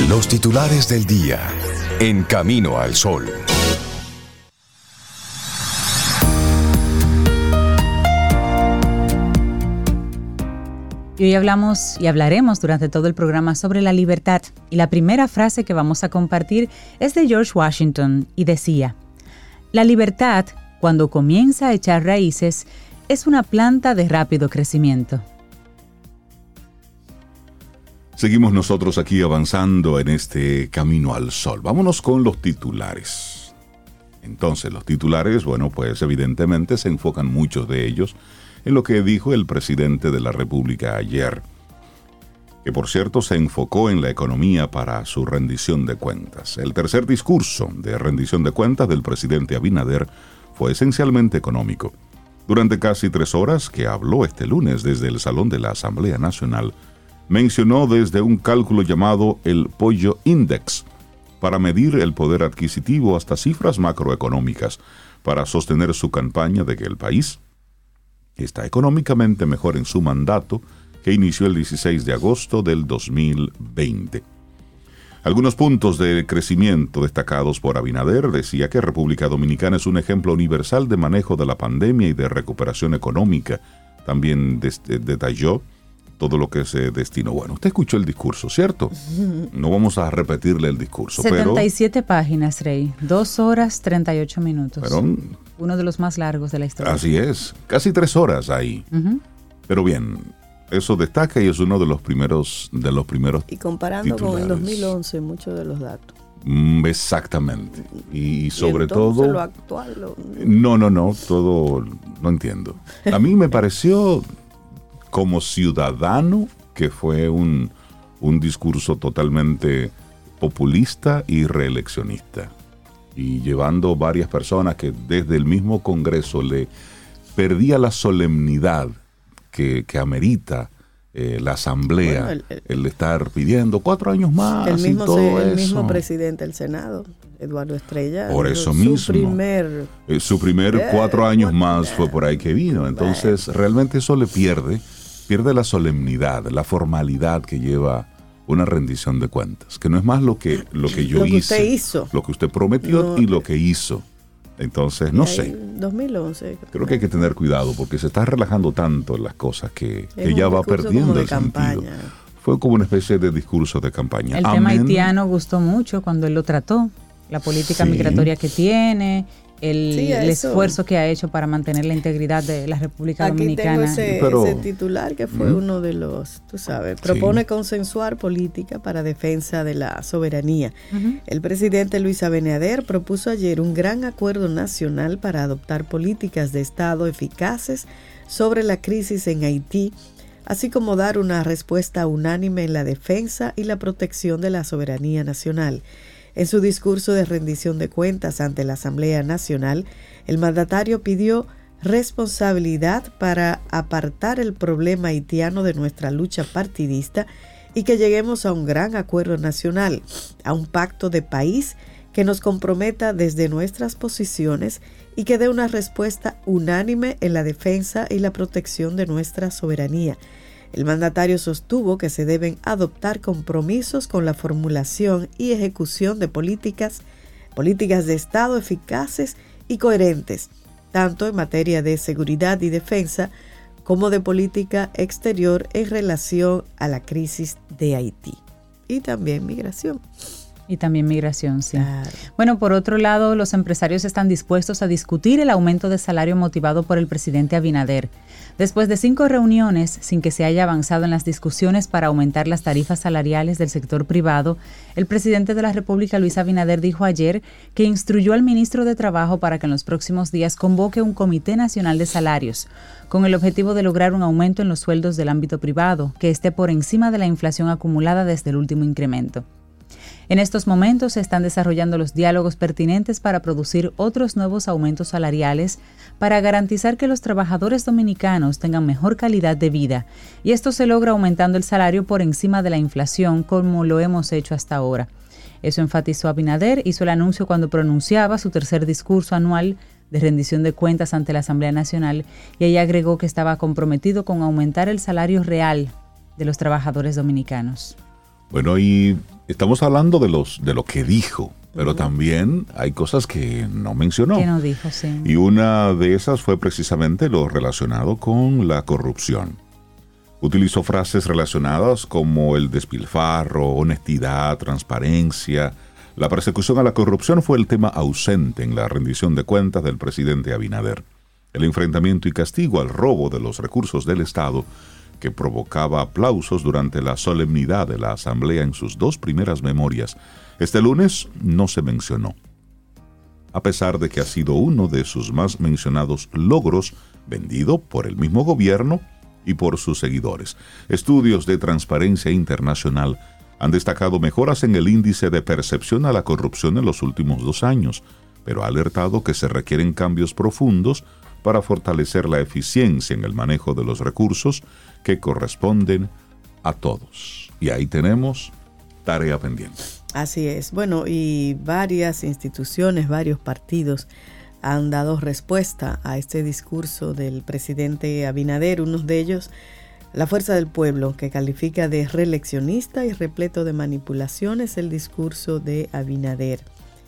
Los titulares del día en Camino al Sol. Y hoy hablamos y hablaremos durante todo el programa sobre la libertad. Y la primera frase que vamos a compartir es de George Washington y decía: la libertad, cuando comienza a echar raíces, es una planta de rápido crecimiento. Seguimos nosotros aquí avanzando en este Camino al Sol. Vámonos con los titulares. Entonces, los titulares, bueno, pues evidentemente se enfocan muchos de ellos en lo que dijo el presidente de la República ayer, que por cierto se enfocó en la economía para su rendición de cuentas. El tercer discurso de rendición de cuentas del presidente Abinader fue esencialmente económico. Durante casi 3 horas que habló este lunes desde el Salón de la Asamblea Nacional, mencionó desde un cálculo llamado el Pollo Index para medir el poder adquisitivo hasta cifras macroeconómicas para sostener su campaña de que el país está económicamente mejor en su mandato, que inició el 16 de agosto del 2020. Algunos puntos de crecimiento destacados por Abinader: decía que República Dominicana es un ejemplo universal de manejo de la pandemia y de recuperación económica. También detalló todo lo que se destinó. Bueno, usted escuchó el discurso, ¿cierto? No vamos a repetirle el discurso, 77 páginas, Rey. 2 horas, 38 minutos. Pero uno de los más largos de la historia. Así es, casi 3 horas ahí. Pero bien, eso destaca y es uno de los primeros Y comparando titulares. con el 2011, muchos de los datos. Exactamente. Y sobre entonces todo... lo actual... No, todo no entiendo. A mí me pareció, como ciudadano, que fue un discurso totalmente populista y reeleccionista. Y llevando varias personas que desde el mismo Congreso le perdía la solemnidad que amerita la Asamblea, Bueno, el estar pidiendo 4 años más el mismo, y todo el eso. mismo presidente del Senado, Eduardo Estrella. Por eso mismo. Su primer 4 años más fue por ahí que vino. Entonces, realmente eso le pierde la solemnidad, la formalidad que lleva una rendición de cuentas, que no es más lo que yo hice, usted hizo, lo que usted prometió y lo que hizo. Entonces, no sé. 2011. Creo que hay que tener cuidado porque se está relajando tanto en las cosas que ya va perdiendo el sentido. Fue como una especie de discurso de campaña. El tema haitiano gustó mucho cuando él lo trató, la política migratoria que tiene, el esfuerzo que ha hecho para mantener la integridad de la República Dominicana. Aquí tengo ese titular que fue uno de los, tú sabes, propone consensuar política para defensa de la soberanía. El presidente Luis Abinader propuso ayer un gran acuerdo nacional para adoptar políticas de Estado eficaces sobre la crisis en Haití, así como dar una respuesta unánime en la defensa y la protección de la soberanía nacional. En su discurso de rendición de cuentas ante la Asamblea Nacional, el mandatario pidió responsabilidad para apartar el problema haitiano de nuestra lucha partidista y que lleguemos a un gran acuerdo nacional, a un pacto de país que nos comprometa desde nuestras posiciones y que dé una respuesta unánime en la defensa y la protección de nuestra soberanía. El mandatario sostuvo que se deben adoptar compromisos con la formulación y ejecución de políticas de Estado eficaces y coherentes, tanto en materia de seguridad y defensa como de política exterior en relación a la crisis de Haití. Y también migración. Y también migración, sí. Claro. Bueno, por otro lado, los empresarios están dispuestos a discutir el aumento de salario motivado por el presidente Abinader. Después de 5 reuniones sin que se haya avanzado en las discusiones para aumentar las tarifas salariales del sector privado, el presidente de la República, Luis Abinader, dijo ayer que instruyó al ministro de Trabajo para que en los próximos días convoque un Comité Nacional de Salarios, con el objetivo de lograr un aumento en los sueldos del ámbito privado, que esté por encima de la inflación acumulada desde el último incremento. En estos momentos se están desarrollando los diálogos pertinentes para producir otros nuevos aumentos salariales para garantizar que los trabajadores dominicanos tengan mejor calidad de vida, y esto se logra aumentando el salario por encima de la inflación como lo hemos hecho hasta ahora. Eso enfatizó Abinader, hizo el anuncio cuando pronunciaba su tercer discurso anual de rendición de cuentas ante la Asamblea Nacional, y ella agregó que estaba comprometido con aumentar el salario real de los trabajadores dominicanos. Bueno, y estamos hablando de lo que dijo, pero también hay cosas que no mencionó. Que no dijo, sí. Y una de esas fue precisamente lo relacionado con la corrupción. Utilizó frases relacionadas como el despilfarro, honestidad, transparencia. La persecución a la corrupción fue el tema ausente en la rendición de cuentas del presidente Abinader. El enfrentamiento y castigo al robo de los recursos del Estado, que provocaba aplausos durante la solemnidad de la Asamblea en sus 2 primeras memorias, este lunes no se mencionó, a pesar de que ha sido uno de sus más mencionados logros, vendido por el mismo gobierno y por sus seguidores. Estudios de Transparencia Internacional han destacado mejoras en el índice de percepción a la corrupción en los últimos 2 años, pero ha alertado que se requieren cambios profundos para fortalecer la eficiencia en el manejo de los recursos que corresponden a todos. Y ahí tenemos tarea pendiente. Así es. Bueno, y varias instituciones, varios partidos han dado respuesta a este discurso del presidente Abinader. Uno de ellos, la Fuerza del Pueblo, que califica de reeleccionista y repleto de manipulaciones el discurso de Abinader.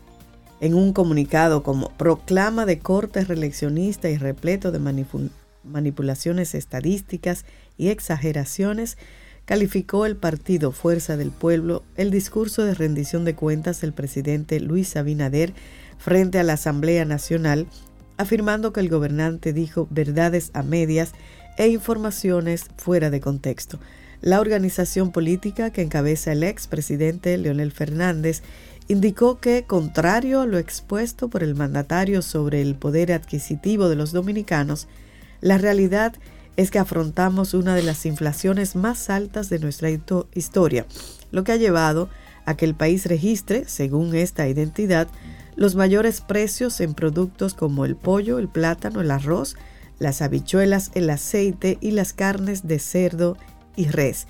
En un comunicado como proclama de corte reeleccionista y repleto de manipulaciones estadísticas y exageraciones, calificó el partido Fuerza del Pueblo el discurso de rendición de cuentas del presidente Luis Abinader frente a la Asamblea Nacional, afirmando que el gobernante dijo verdades a medias e informaciones fuera de contexto. La organización política que encabeza el expresidente Leonel Fernández indicó que, contrario a lo expuesto por el mandatario sobre el poder adquisitivo de los dominicanos, la realidad es que afrontamos una de las inflaciones más altas de nuestra historia, lo que ha llevado a que el país registre, según esta identidad, los mayores precios en productos como el pollo, el plátano, el arroz, las habichuelas, el aceite y las carnes de cerdo y res.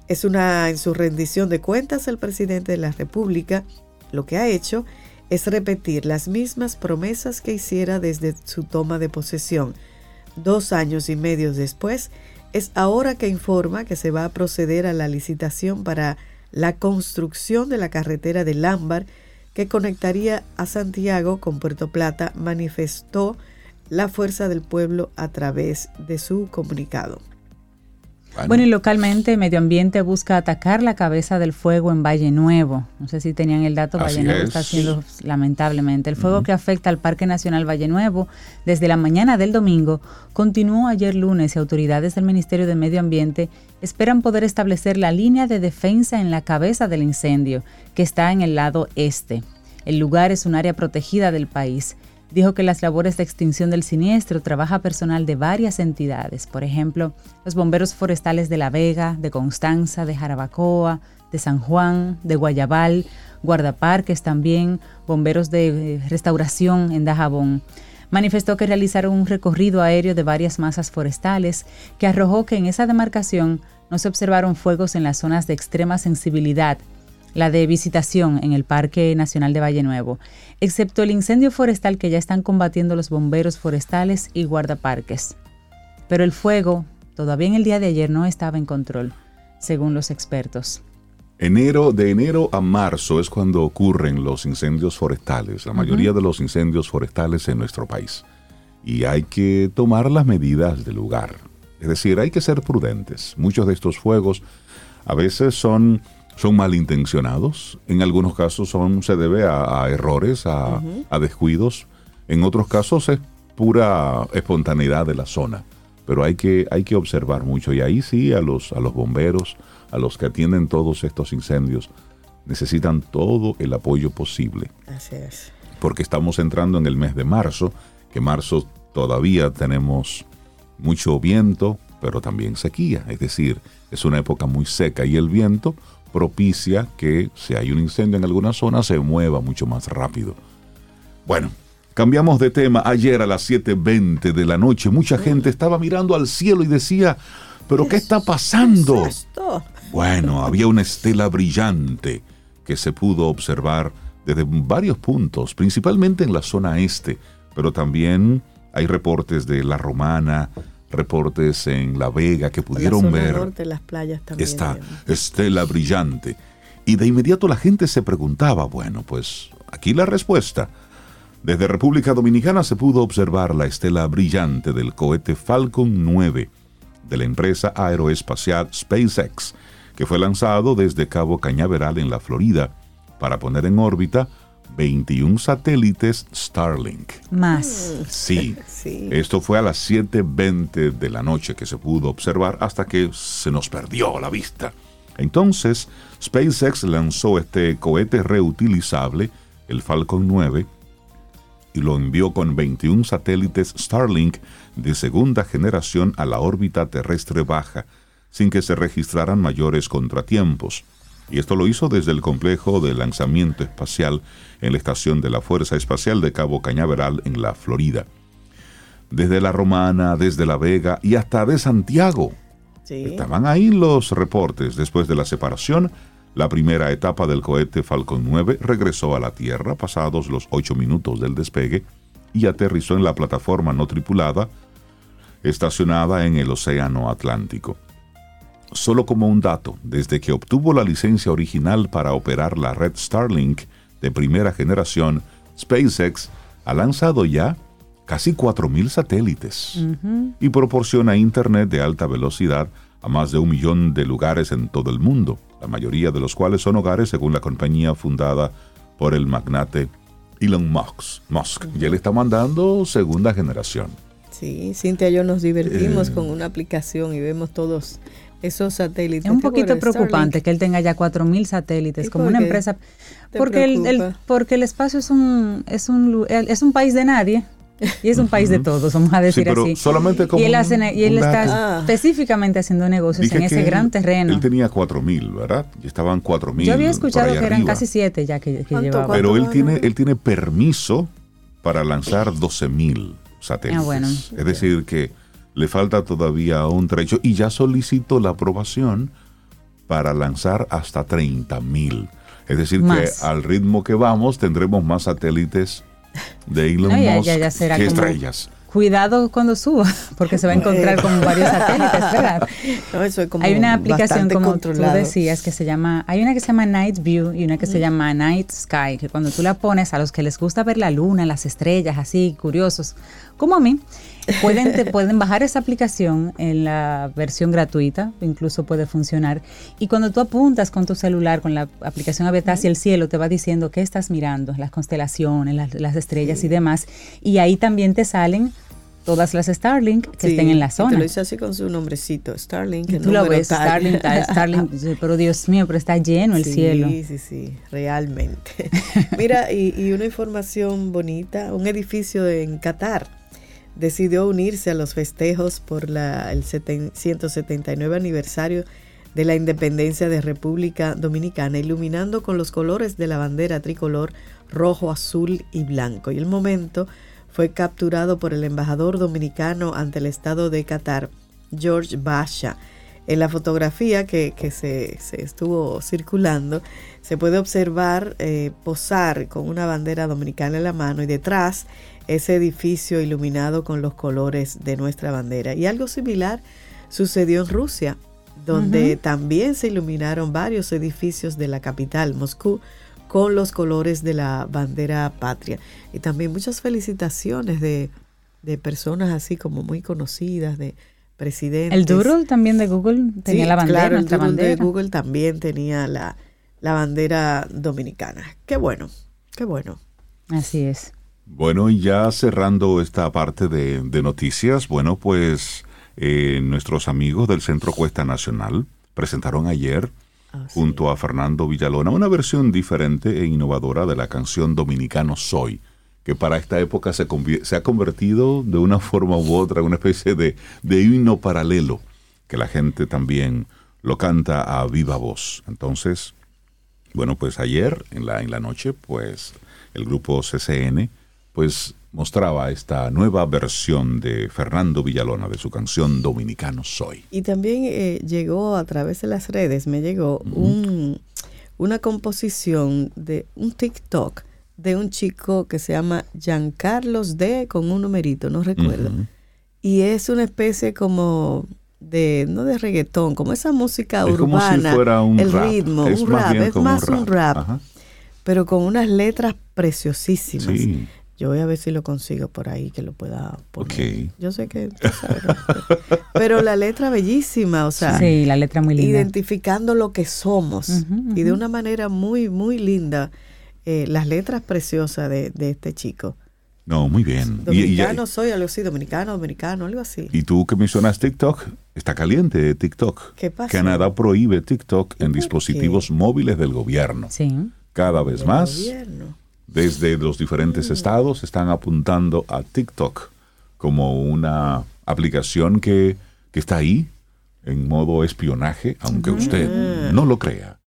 En su rendición de cuentas, el presidente de la República lo que ha hecho es repetir las mismas promesas que hiciera desde su toma de posesión. 2 años y medio después, es ahora que informa que se va a proceder a la licitación para la construcción de la carretera del Ámbar que conectaría a Santiago con Puerto Plata, manifestó la Fuerza del Pueblo a través de su comunicado. Bueno, y localmente Medio Ambiente busca atacar la cabeza del fuego en Valle Nuevo. No sé si tenían el dato, Valle Nuevo está haciendo lamentablemente. El fuego que afecta al Parque Nacional Valle Nuevo desde la mañana del domingo continuó ayer lunes y autoridades del Ministerio de Medio Ambiente esperan poder establecer la línea de defensa en la cabeza del incendio, que está en el lado este. El lugar es un área protegida del país. Dijo que las labores de extinción del siniestro trabaja personal de varias entidades, por ejemplo, los bomberos forestales de La Vega, de Constanza, de Jarabacoa, de San Juan, de Guayabal, guardaparques también, bomberos de restauración en Dajabón. Manifestó que realizaron un recorrido aéreo de varias masas forestales que arrojó que en esa demarcación no se observaron fuegos en las zonas de extrema sensibilidad, la de visitación en el Parque Nacional de Valle Nuevo, excepto el incendio forestal que ya están combatiendo los bomberos forestales y guardaparques. Pero el fuego todavía en el día de ayer no estaba en control, según los expertos. De enero a marzo es cuando ocurren los incendios forestales, la mayoría de los incendios forestales en nuestro país. Y hay que tomar las medidas del lugar. Es decir, hay que ser prudentes. Muchos de estos fuegos a veces son malintencionados, en algunos casos se debe a errores, a descuidos, en otros casos es pura espontaneidad de la zona, pero hay que observar mucho, y ahí sí a los bomberos, a los que atienden todos estos incendios, necesitan todo el apoyo posible. Así es. Porque estamos entrando en el mes de marzo, que marzo todavía tenemos mucho viento, pero también sequía, es decir, es una época muy seca y el viento propicia que si hay un incendio en alguna zona se mueva mucho más rápido. Bueno, cambiamos de tema. Ayer a las 7:20 de la noche mucha gente estaba mirando al cielo y decía, ¿pero qué está pasando? ¿Qué es esto? Bueno, había una estela brillante que se pudo observar desde varios puntos, principalmente en la zona este, pero también hay reportes de La Romana, reportes en La Vega que pudieron ver norte, las playas también, esta estela brillante. Y de inmediato la gente se preguntaba, bueno, pues aquí la respuesta. Desde República Dominicana se pudo observar la estela brillante del cohete Falcon 9 de la empresa aeroespacial SpaceX, que fue lanzado desde Cabo Cañaveral en la Florida para poner en órbita 21 satélites Starlink. Más. Sí. Esto fue a las 7:20 de la noche que se pudo observar hasta que se nos perdió la vista. Entonces, SpaceX lanzó este cohete reutilizable, el Falcon 9, y lo envió con 21 satélites Starlink de segunda generación a la órbita terrestre baja, sin que se registraran mayores contratiempos. Y esto lo hizo desde el complejo de lanzamiento espacial en la estación de la Fuerza Espacial de Cabo Cañaveral en la Florida. Desde La Romana, desde La Vega y hasta de Santiago. Sí. Estaban ahí los reportes. Después de la separación, la primera etapa del cohete Falcon 9 regresó a la Tierra pasados los 8 minutos del despegue y aterrizó en la plataforma no tripulada estacionada en el Océano Atlántico. Solo como un dato, desde que obtuvo la licencia original para operar la red Starlink de primera generación, SpaceX ha lanzado ya casi 4,000 satélites y proporciona internet de alta velocidad a más de 1 millón de lugares en todo el mundo, la mayoría de los cuales son hogares según la compañía fundada por el magnate Elon Musk. Y él está mandando segunda generación. Sí, Cintia y yo nos divertimos con una aplicación y vemos todos esos satélites. Es un poquito preocupante que él tenga ya 4,000 satélites como una empresa, porque el espacio es un país de nadie. Y es un país de todos, vamos a decir pero así. Solamente como y él está específicamente haciendo negocios en ese gran terreno. Él tenía 4,000, ¿verdad? Y estaban 4,000. Yo había escuchado que eran casi 7 ya que llevaba. Pero él tiene permiso para lanzar 12,000 satélites. Bueno. Es decir, que le falta todavía un trecho y ya solicitó la aprobación para lanzar hasta 30,000. Es decir, que al ritmo que vamos tendremos más satélites de Elon Musk ya que estrellas. Cuidado cuando suba, porque se va a encontrar con varios satélites, ¿verdad? No, eso es como hay una aplicación, como controlado. Tú decías, hay una que se llama Night View y una que se llama Night Sky, que cuando tú la pones, a los que les gusta ver la luna, las estrellas, así, curiosos, como a mí, pueden bajar esa aplicación en la versión gratuita, incluso puede funcionar, y cuando tú apuntas con tu celular, con la aplicación abierta hacia el cielo, te va diciendo qué estás mirando, las constelaciones, las estrellas y demás, y ahí también te salen todas las Starlink que estén en la zona. Te lo dice así con su nombrecito, Starlink. Y tú lo ves, Starlink, pero Dios mío, pero está lleno el cielo. Sí, realmente. Mira, y una información bonita, un edificio en Qatar decidió unirse a los festejos por el 179 aniversario de la independencia de República Dominicana, iluminando con los colores de la bandera tricolor rojo, azul y blanco. Y el momento fue capturado por el embajador dominicano ante el Estado de Qatar, George Basha. En la fotografía que se estuvo circulando, se puede observar posar con una bandera dominicana en la mano y detrás ese edificio iluminado con los colores de nuestra bandera. Y algo similar sucedió en Rusia, donde también se iluminaron varios edificios de la capital, Moscú, con los colores de la bandera patria. Y también muchas felicitaciones de personas así como muy conocidas, de presidentes. El Doodle también de Google tenía la bandera. Claro, el Doodle de Google también tenía la bandera dominicana. Qué bueno. Así es. Bueno, y ya cerrando esta parte de noticias, bueno, pues nuestros amigos del Centro Cuesta Nacional presentaron ayer junto a Fernando Villalona una versión diferente e innovadora de la canción Dominicano Soy, que para esta época se ha convertido de una forma u otra en una especie de himno paralelo, que la gente también lo canta a viva voz. Entonces, bueno, pues ayer en la noche, pues el grupo CCN pues mostraba esta nueva versión de Fernando Villalona de su canción Dominicano Soy. Y también llegó a través de las redes, me llegó una composición de un TikTok de un chico que se llama Giancarlos D con un numerito, no recuerdo. Y es una especie como no de reggaetón, como esa música es urbana, como si fuera un el rap. ritmo, Es un más rap, bien es como más un un rap, Ajá. pero con unas letras preciosísimas. Sí. Yo voy a ver si lo consigo por ahí, que lo pueda poner. Ok. Yo sé que tú sabes, ¿no? Pero la letra bellísima, o sea, Sí, la letra muy linda. identificando lo que somos y de una manera muy, muy linda, las letras preciosas de este chico. No, muy bien. Dominicano soy, algo así, dominicano, algo así. Y tú que mencionas TikTok, está caliente TikTok. ¿Qué pasó? Canadá prohíbe TikTok en por dispositivos móviles del gobierno. Sí. Cada vez más, Gobierno. desde los diferentes estados están apuntando a TikTok como una aplicación que está ahí en modo espionaje, aunque usted no lo crea.